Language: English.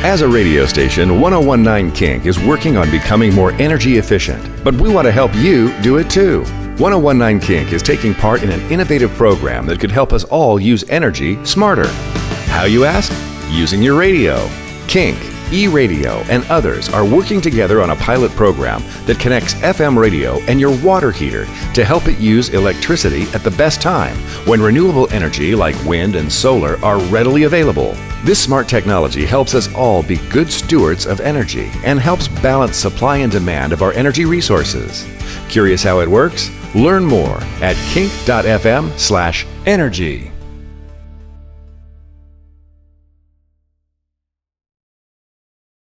As a radio station, 1019 Kink is working on becoming more energy efficient, but we want to help you do it too. 1019 Kink is taking part in an innovative program that could help us all use energy smarter. How, you ask? Using your radio. Kink, E-Radio, and others are working together on a pilot program that connects FM radio and your water heater to help it use electricity at the best time when renewable energy like wind and solar are readily available. This smart technology helps us all be good stewards of energy and helps balance supply and demand of our energy resources. Curious how it works? Learn more at kink.fm/energy.